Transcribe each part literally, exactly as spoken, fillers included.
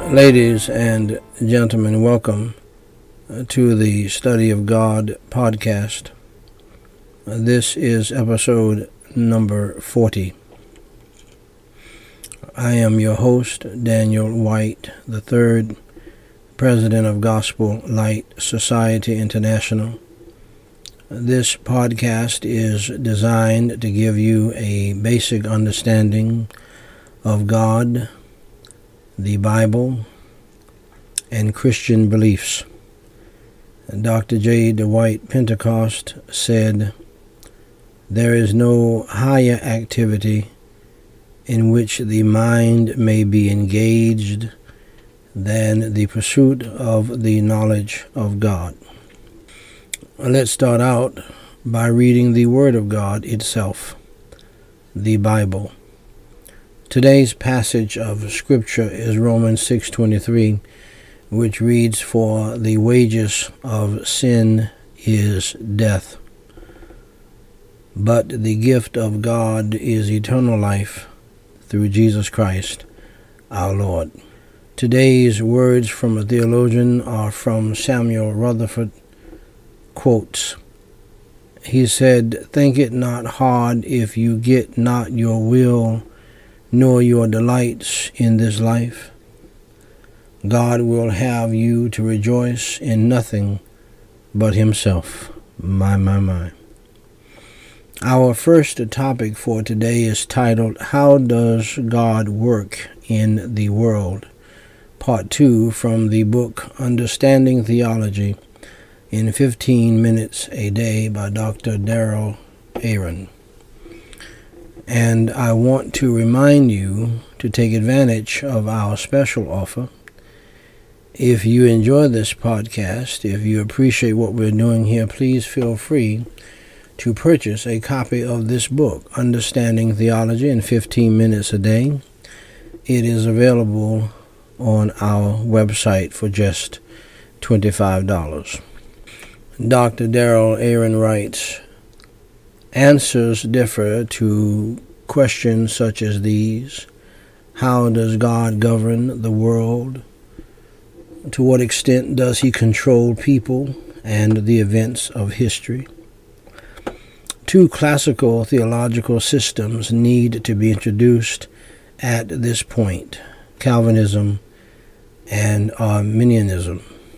Ladies and gentlemen, welcome to the Study of God podcast. This is episode number forty. I am your host, Daniel White the third, President of Gospel Light Society International. This podcast is designed to give you a basic understanding of God, the Bible, and Christian beliefs. Doctor J. Dwight Pentecost said, "There is no higher activity in which the mind may be engaged than the pursuit of the knowledge of God." Let's start out by reading the Word of God itself, the Bible. Today's passage of Scripture is Romans six twenty-three, which reads, "For the wages of sin is death, but the gift of God is eternal life through Jesus Christ our Lord." Today's words from a theologian are from Samuel Rutherford. Quotes, he said, "Think it not hard if you get not your will nor your delights in this life. God will have you to rejoice in nothing but himself." My, my, my. Our first topic for today is titled, "How Does God Work in the World?" Part two from the book Understanding Theology in fifteen minutes a day by Doctor Darrell Aaron. And I want to remind you to take advantage of our special offer. If you enjoy this podcast, if you appreciate what we're doing here, please feel free to purchase a copy of this book, Understanding Theology in fifteen minutes a day. It is available on our website for just twenty-five dollars. Doctor Darrell Aaron writes, "Answers differ to questions such as these. How does God govern the world? To what extent does he control people and the events of history?" Two classical theological systems need to be introduced at this point: Calvinism and Arminianism.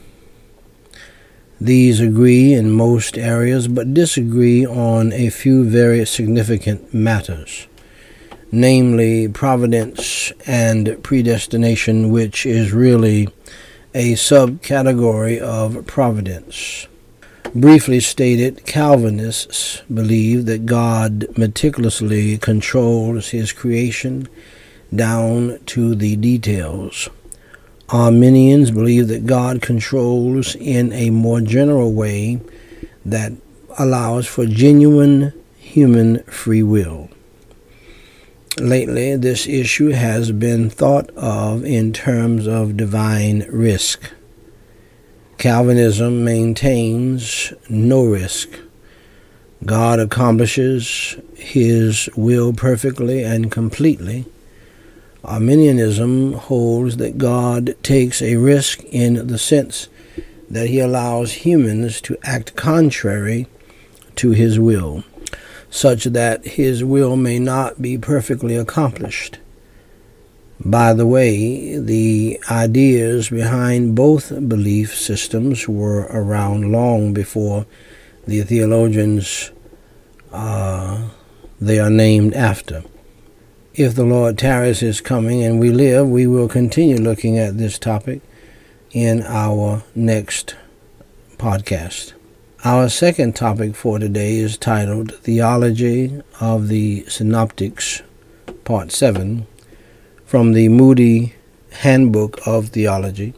These agree in most areas but disagree on a few very significant matters, namely providence and predestination, which is really a subcategory of providence. Briefly stated, Calvinists believe that God meticulously controls his creation down to the details. Arminians believe that God controls in a more general way that allows for genuine human free will. Lately, this issue has been thought of in terms of divine risk. Calvinism maintains no risk. God accomplishes his will perfectly and completely. Arminianism holds that God takes a risk in the sense that he allows humans to act contrary to his will, such that his will may not be perfectly accomplished. By the way, the ideas behind both belief systems were around long before the theologians uh, they are named after. If the Lord tarries his coming and we live, we will continue looking at this topic in our next podcast. Our second topic for today is titled Theology of the Synoptics, Part seven, from the Moody Handbook of Theology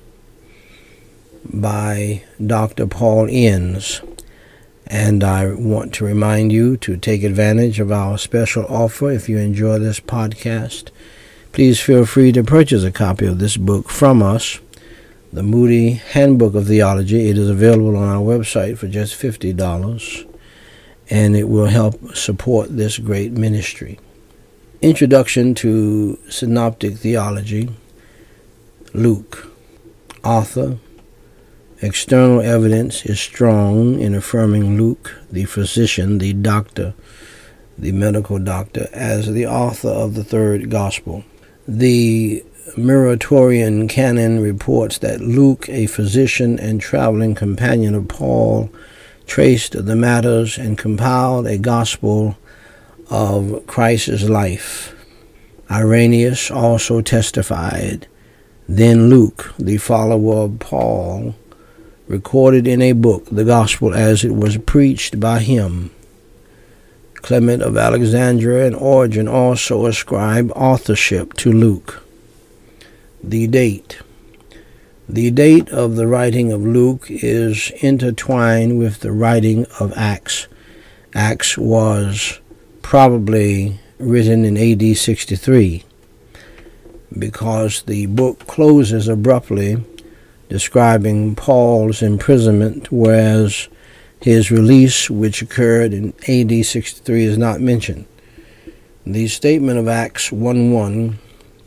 by Doctor Paul Enns. And I want to remind you to take advantage of our special offer. If you enjoy this podcast, please feel free to purchase a copy of this book from us, the Moody Handbook of Theology. It is available on our website for just fifty dollars, and it will help support this great ministry. Introduction to Synoptic Theology. Luke. Author. External evidence is strong in affirming Luke, the physician, the doctor, the medical doctor, as the author of the third gospel. The Muratorian canon reports that Luke, a physician and traveling companion of Paul, traced the matters and compiled a gospel of Christ's life. Irenaeus also testified. Then Luke, the follower of Paul, recorded in a book the gospel as it was preached by him. Clement of Alexandria and Origen also ascribe authorship to Luke. The date. The date of the writing of Luke is intertwined with the writing of Acts. Acts was probably written in A D sixty-three because the book closes abruptly describing Paul's imprisonment, whereas his release, which occurred in A D sixty-three, is not mentioned. The statement of Acts one one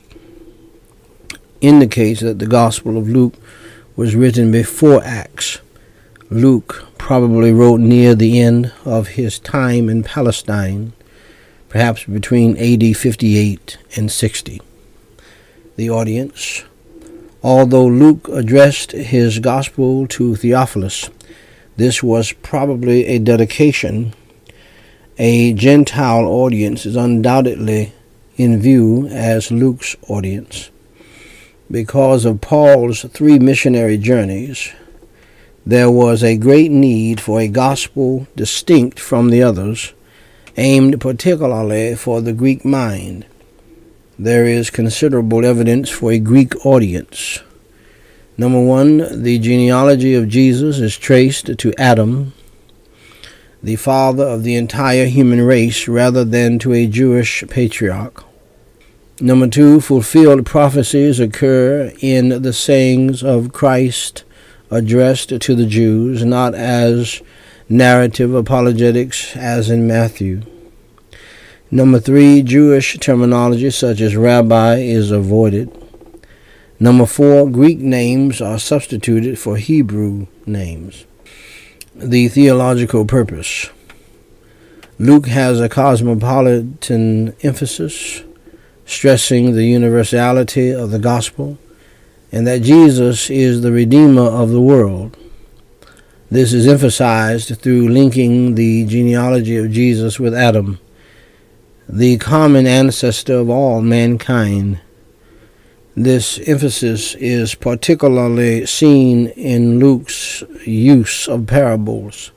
indicates that the Gospel of Luke was written before Acts. Luke probably wrote near the end of his time in Palestine, perhaps between A D fifty-eight and sixty. The audience. Although Luke addressed his gospel to Theophilus, this was probably a dedication. A Gentile audience is undoubtedly in view as Luke's audience. Because of Paul's three missionary journeys, there was a great need for a gospel distinct from the others, aimed particularly for the Greek mind. There is considerable evidence for a Greek audience. Number one, the genealogy of Jesus is traced to Adam, the father of the entire human race, rather than to a Jewish patriarch. Number two, fulfilled prophecies occur in the sayings of Christ addressed to the Jews, not as narrative apologetics as in Matthew. Number three, Jewish terminology such as rabbi is avoided. Number four, Greek names are substituted for Hebrew names. The theological purpose. Luke has a cosmopolitan emphasis, stressing the universality of the gospel and that Jesus is the Redeemer of the world. This is emphasized through linking the genealogy of Jesus with Adam, the common ancestor of all mankind. This emphasis is particularly seen in Luke's use of parables.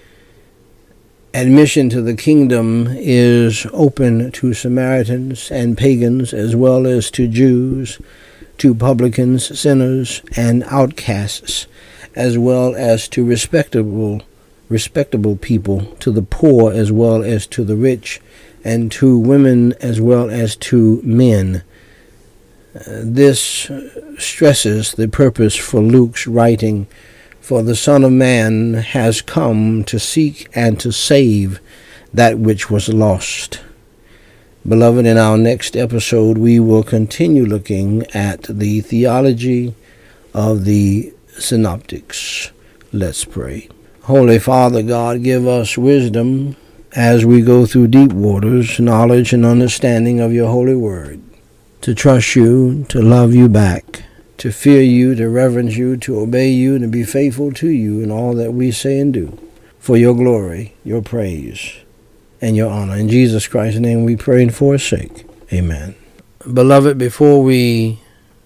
Admission to the kingdom is open to Samaritans and pagans as well as to Jews, to publicans, sinners, and outcasts, as well as to respectable respectable people, to the poor as well as to the rich, and to women as well as to men. Uh, this stresses the purpose for Luke's writing, for the Son of Man has come to seek and to save that which was lost. Beloved, in our next episode, we will continue looking at the theology of the synoptics. Let's pray. Holy Father God, give us wisdom as we go through deep waters, knowledge and understanding of your holy word, to trust you, to love you back, to fear you, to reverence you, to obey you, and to be faithful to you in all that we say and do, for your glory, your praise, and your honor. In Jesus Christ's name we pray and for his sake. Amen. Beloved, before we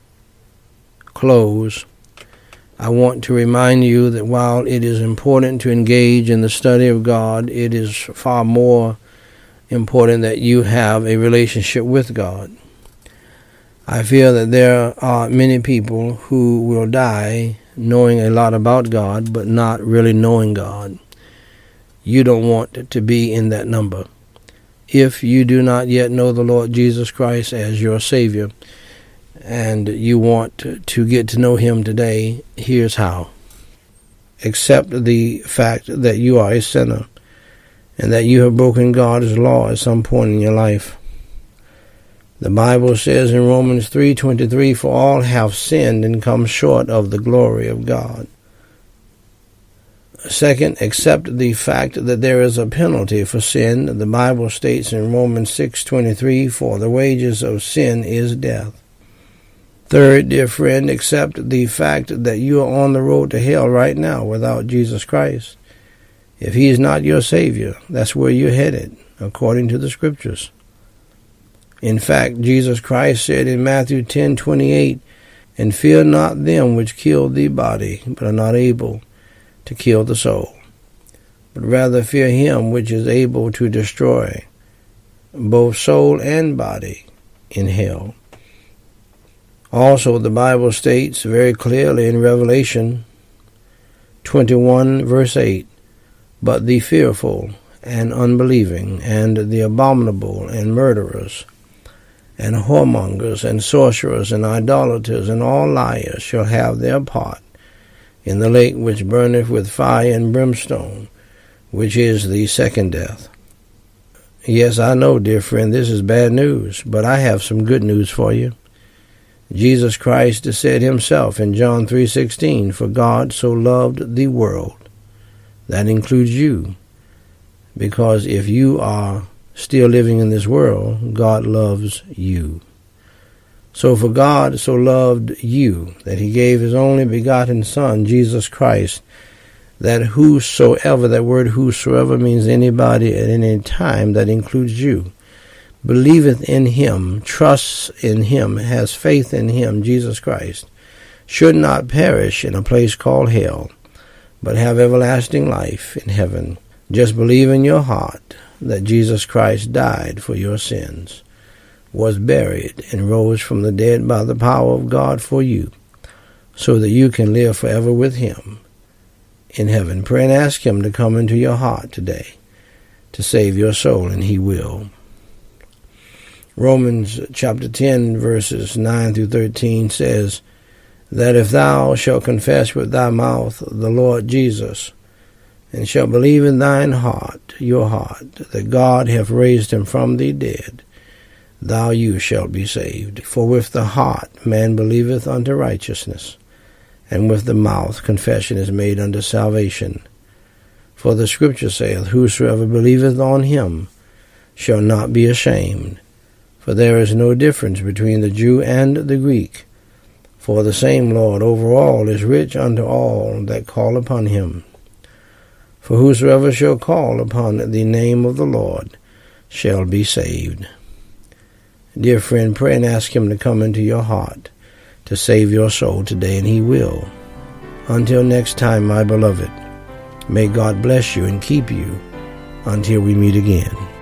close, I want to remind you that while it is important to engage in the study of God, it is far more important that you have a relationship with God. I fear that there are many people who will die knowing a lot about God, but not really knowing God. You don't want to be in that number. If you do not yet know the Lord Jesus Christ as your Savior, and you want to get to know him today, here's how. Accept the fact that you are a sinner and that you have broken God's law at some point in your life. The Bible says in Romans three twenty-three, for all have sinned and come short of the glory of God. Second, accept the fact that there is a penalty for sin. The Bible states in Romans six twenty-three, for the wages of sin is death. Third, dear friend, accept the fact that you are on the road to hell right now without Jesus Christ. If he is not your Savior, that's where you're headed, according to the Scriptures. In fact, Jesus Christ said in Matthew ten twenty-eight, and fear not them which kill the body, but are not able to kill the soul, but rather fear him which is able to destroy both soul and body in hell. Also, the Bible states very clearly in Revelation twenty-one, verse eight, but the fearful and unbelieving, and the abominable, and murderers, and whoremongers, and sorcerers, and idolaters, and all liars shall have their part in the lake which burneth with fire and brimstone, which is the second death. Yes, I know, dear friend, this is bad news, but I have some good news for you. Jesus Christ said himself in John three sixteen, for God so loved the world, that includes you, because if you are still living in this world, God loves you. So for God so loved you, that he gave his only begotten Son, Jesus Christ, that whosoever, that word whosoever means anybody at any time, that includes you, believeth in him, trusts in him, has faith in him, Jesus Christ, should not perish in a place called hell, but have everlasting life in heaven. Just believe in your heart that Jesus Christ died for your sins, was buried, and rose from the dead by the power of God for you, so that you can live forever with him in heaven. Pray and ask him to come into your heart today to save your soul, and he will. Romans chapter ten, verses nine through thirteen says, that if thou shalt confess with thy mouth the Lord Jesus, and shalt believe in thine heart, your heart, that God hath raised him from the dead, thou you shalt be saved. For with the heart man believeth unto righteousness, and with the mouth confession is made unto salvation. For the Scripture saith, whosoever believeth on him shall not be ashamed. For there is no difference between the Jew and the Greek. For the same Lord over all is rich unto all that call upon him. For whosoever shall call upon the name of the Lord shall be saved. Dear friend, pray and ask him to come into your heart to save your soul today, and he will. Until next time, my beloved, may God bless you and keep you until we meet again.